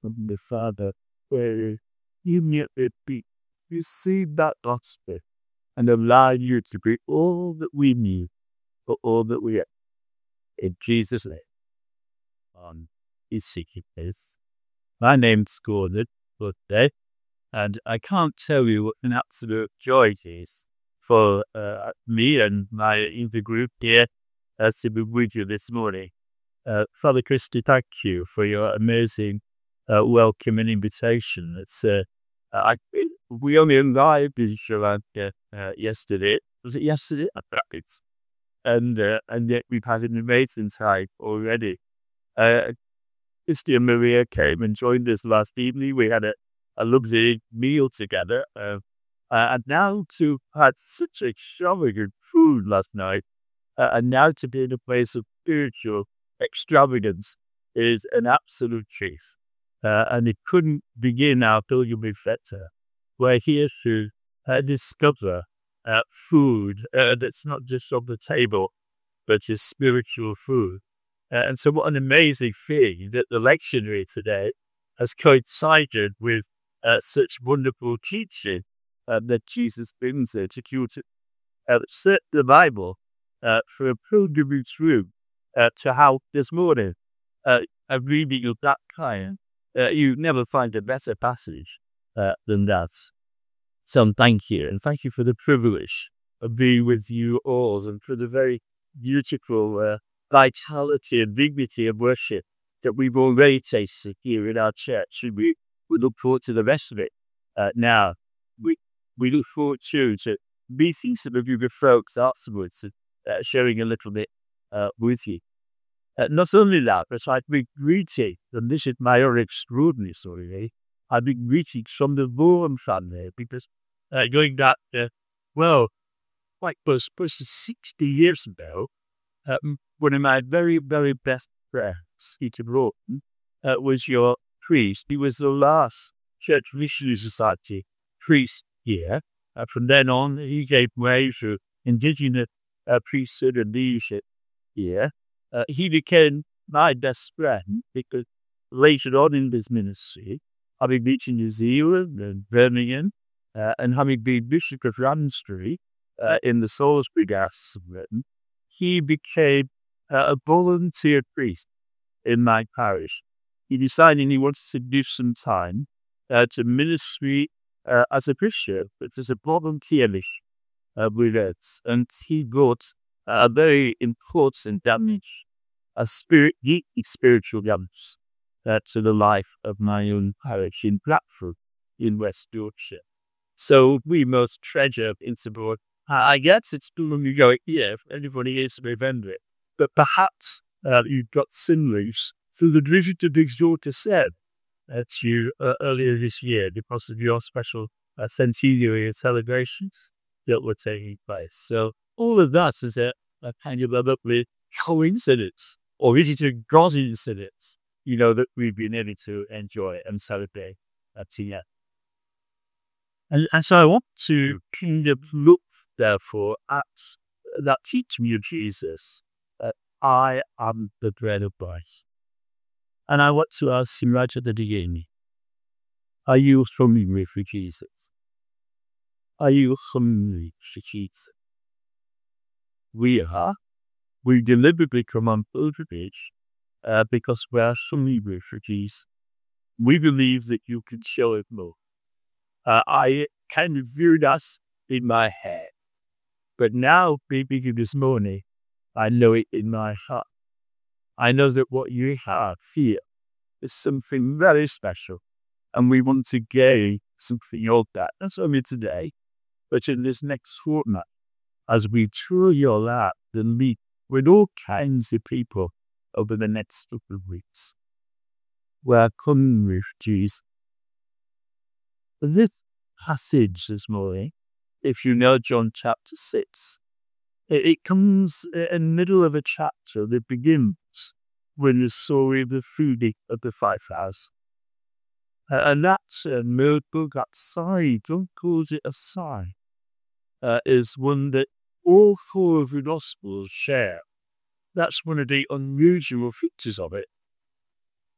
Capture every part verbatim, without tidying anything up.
from the Father, where you met it be receive that gospel and allow you to be all that we need for all that we are. In Jesus' name. Um, is seeking this. My name's Gordon Birthday, and I can't tell you what an absolute joy it is for uh, me and my in the group here uh, to be with you this morning. Uh, Father Christy, thank you for your amazing uh, welcome and invitation. It's uh, I we only arrived in Sri Lanka uh, yesterday. Was it yesterday? I think it's and uh, and yet we've had an amazing time already. Uh, Christy and Maria came and joined us last evening. We had a, a lovely meal together. Uh, uh, and now to had such extravagant food last night, uh, and now to be in a place of spiritual extravagance is an absolute treat. Uh, and it couldn't begin our pilgrimage better. We're here to uh, discover uh, food uh, that's not just on the table, but is spiritual food. Uh, and so what an amazing thing that the lectionary today has coincided with uh, such wonderful teaching uh, that Jesus brings there to cue to uh, set the Bible uh, for a pilgrimage through uh, to how this morning uh, a reading of that kind, uh, you never find a better passage uh, than that. So thank you, and thank you for the privilege of being with you all, and for the very beautiful uh, vitality and dignity of worship that we've already tasted here in our church. And we, we look forward to the rest of it uh, now. We we look forward to, to meeting some of you good folks afterwards and uh, sharing a little bit uh, with you. Uh, not only that, but I've been greeting, and this is my own extraordinary story, I've been greeting from the Vaughan family because uh, going back, uh, well, quite close, close to sixty years ago, um, one of my very, very best friends, Peter Broughton, uh, was your priest. He was the last Church Missionary Society priest here. Uh, from then on, he gave way to indigenous uh, priesthood and leadership here. Uh, he became my best friend because later on in this ministry, having been in New Zealand and Birmingham, uh, and having been Bishop of Ramsbury uh, in the Salisbury Diocese of Britain, he became uh, a volunteer priest in my parish. He decided he wanted to do some time uh, to ministry uh, as a bishop, but as a volunteer mission uh, with us. And he brought uh, a very important damage, a spirit, deep spiritual damage uh, to the life of my own parish in Bradford in West Yorkshire. So we most treasure Interboard. I guess it's too long ago here for anybody is to remember it. But perhaps uh, you've got similes through the visit of Exhorter said uh, to you uh, earlier this year because of your special uh, centenary celebrations that were taking place. So all of that is a, a kind of a lovely coincidence, or is it a coincidence, you know, that we've been able to enjoy and celebrate uh, together. And, and so I want to kind of look, therefore, at that teaching of Jesus, that I am the bread of life. And I want to ask him right at the beginning, are you hungry for Jesus? Are you hungry for Jesus? We are. We deliberately come on pilgrimage uh, because we are hungry for Jesus. We believe that you can show it more. Uh, I kind of viewed us in my head. But now, maybe this morning, I know it in my heart. I know that what you have here is something very special. And we want to gain something of that. Not only today, but in this next fortnight, as we tour your lap and meet with all kinds of people over the next couple of weeks. We're coming with Jesus. This passage this morning, if you know John chapter six, it, it comes in the middle of a chapter that begins with the story of the feeding of the five thousand. Uh, and that uh, miracle, that sign, John calls it a sign, uh, is one that all four of the Gospels share. That's one of the unusual features of it.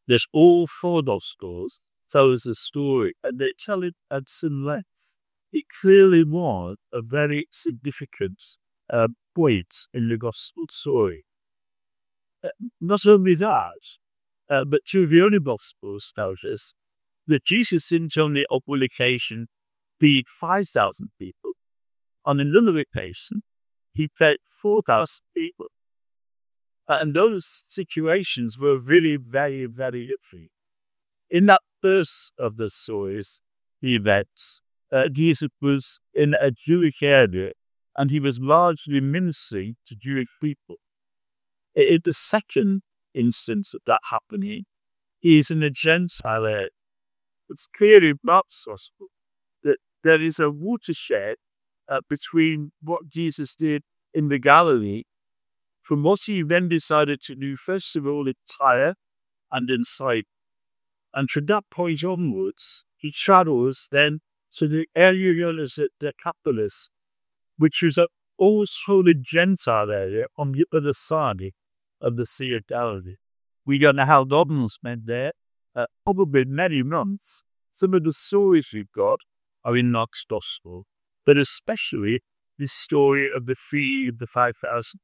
There's all four Gospels tell us a story, and they tell it at some length. It clearly was a very significant uh, point in the Gospel story. Uh, not only that, uh, but two of the other Gospels tells us that Jesus didn't only on one occasion feed five thousand people. On another occasion, he fed four thousand people. Uh, and those situations were really very, very different. In that first of the stories, the events, uh, Jesus was in a Jewish area and he was largely ministering to Jewish people. In the second instance of that happening, he is in a Gentile area. It's clear in Mark's Gospel that there is a watershed uh, between what Jesus did in the Galilee from what he then decided to do, first of all, in Tyre and in Sidon. And from that point onwards, he travels then to the area known as the Decapolis, which was also the Gentile area on the other side of the Sea of Galilee. We don't know how long spent there, uh, probably many months. Some of the stories we've got are in Mark's Gospel, but especially the story of the feeding of the five thousand.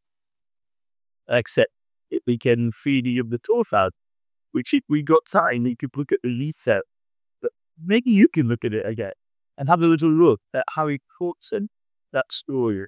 Except it became feeding of the twelve thousand, which if we got time, you could look at the reset. But maybe you can look at it again and have a little look at how he quotes in that story.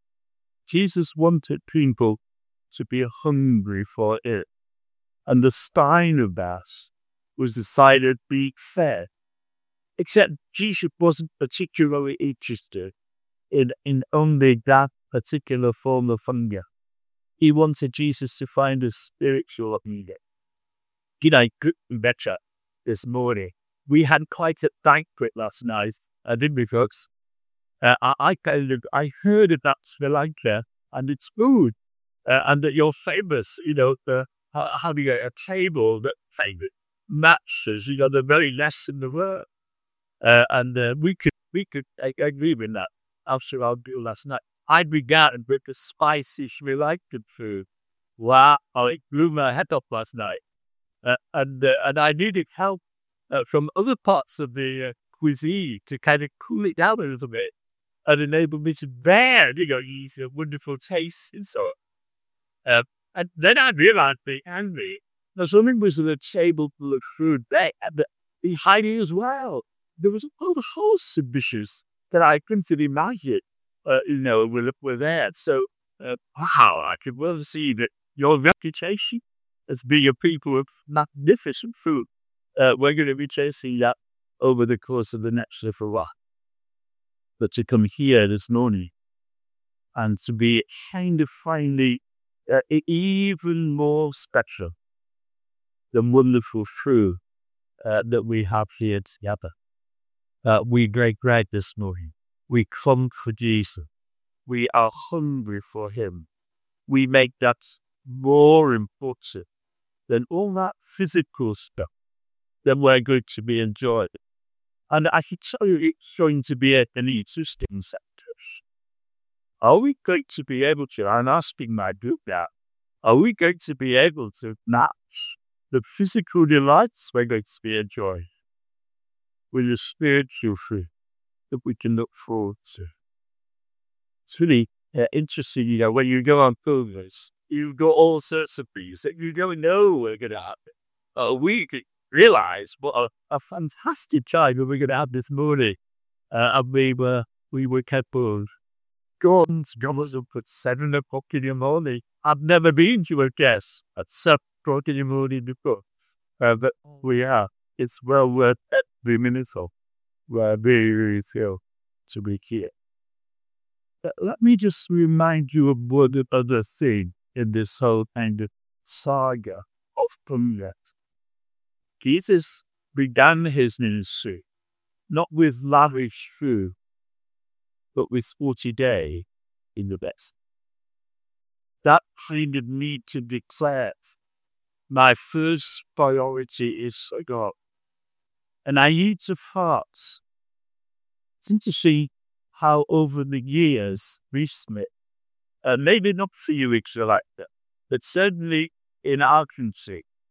Jesus wanted people to be hungry for it. And the stein of that was decided being fed. Except Jesus wasn't particularly interested in, in only that particular form of hunger. He wanted Jesus to find a spiritual meaning. Did I cook better this morning? We had quite a banquet last night, uh, didn't we, folks? Uh, I, I kind of, I heard about Sri Lanka and its food, uh, and that you're famous, you know, the, uh, having a, a table that famous matches, you know, the very best in the world. Uh, and uh, we could, we could I, I agree with that after our meal last night. I began with the spicy Sri Lankan food. Wow, it blew my head off last night. Uh, and uh, and I needed help uh, from other parts of the uh, cuisine to kind of cool it down a little bit and enable me to bear, you know, these uh, wonderful tastes and so on. Uh, and then I realized being angry. Now, something was on a table full of food there, but behind it as well, there was a whole host of dishes that I couldn't imagine. Uh, you know, were, were there. So, uh, wow, I could well see that your reputation as being a people of magnificent food, uh, we're going to be chasing that over the course of the next little while. But to come here this morning and to be kind of finding uh, even more special, the wonderful food uh, that we have here together. Uh, we break bread this morning. We come for Jesus. We are hungry for him. We make that more important than all that physical stuff that we're going to be enjoying. And I can tell you it's going to be an interesting sectors. Are we going to be able to, I'm asking my group now, are we going to be able to match the physical delights we're going to be enjoying with the spiritual food that we can look forward to? It's really uh, interesting, you know, when you go on pilgrims, you've got all sorts of things that you don't know we're going to happen. Uh, we could realize what a, a fantastic time we're going to have this morning. Uh, and we were, we were kept on. Gordon's goes up at seven o'clock in the morning. I've never been to a guest at seven o'clock in the morning before. Uh, but we are. It's well worth every minute of. We're very, very thrilled to be here. Uh, let me just remind you of one other thing in this whole kind of saga of Pumbaa. Jesus began his ministry not with lavish food, but with forty days in the best. That kind of need to declare, my first priority is God. And I need to fast. It's interesting how over the years, recently, uh, maybe not for you, Israelite, but certainly in our country,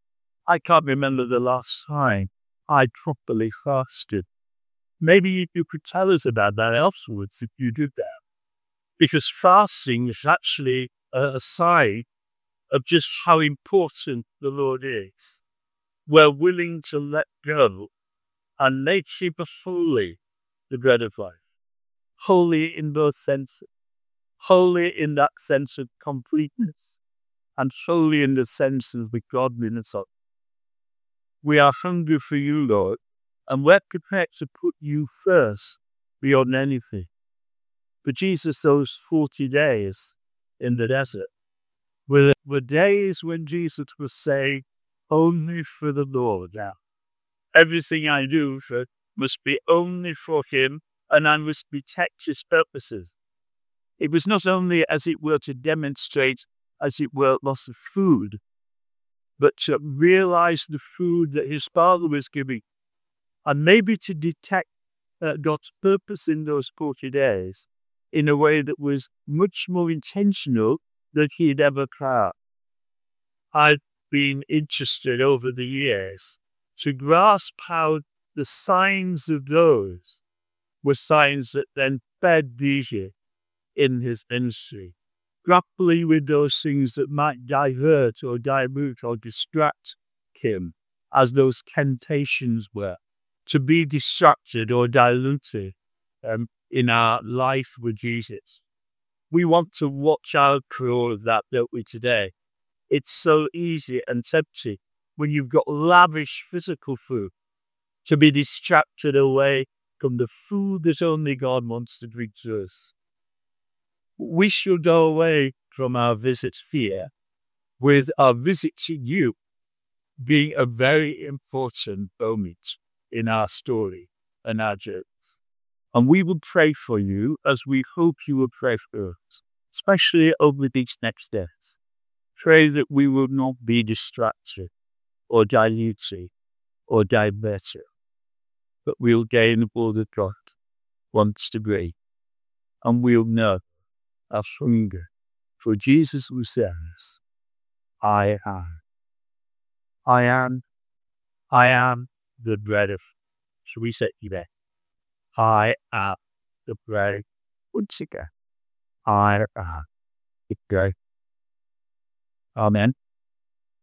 I can't remember the last time I properly fasted. Maybe you could tell us about that afterwards if you did that. Because fasting is actually a, a sign of just how important the Lord is. We're willing to let go and make Him holy, the bread of life. Holy in both senses. Holy in that sense of completeness, and holy in the sense of the godliness of. We are hungry for you, Lord, and we're prepared to put you first beyond anything. For Jesus, those forty days in the desert were, were days when Jesus was saying, only for the Lord now. Everything I do for, must be only for Him, and I must protect His purposes. It was not only, as it were, to demonstrate, as it were, loss of food, but to realize the food that His Father was giving, and maybe to detect uh, God's purpose in those forty days in a way that was much more intentional than He had ever tried. I've been interested over the years to grasp how the signs of those were signs that then fed Jesus in His ministry, grappling with those things that might divert or dilute or distract Him, as those temptations were, to be distracted or diluted um, in our life with Jesus. We want to watch out for all of that, don't we, today? It's so easy and tempting when you've got lavish physical food to be distracted away from the food that only God wants to bring to us. We should go away from our visit here with our visit to you being a very important moment in our story and our journey. And we will pray for you as we hope you will pray for us, especially over these next days. Pray that we will not be distracted or diluted or diverted, but we'll gain all that God wants to bring. And we'll know our hunger. For Jesus who says, I am. I am. I am the bread of. Shall we say that? I am the bread. Once again, I am the bread. Amen.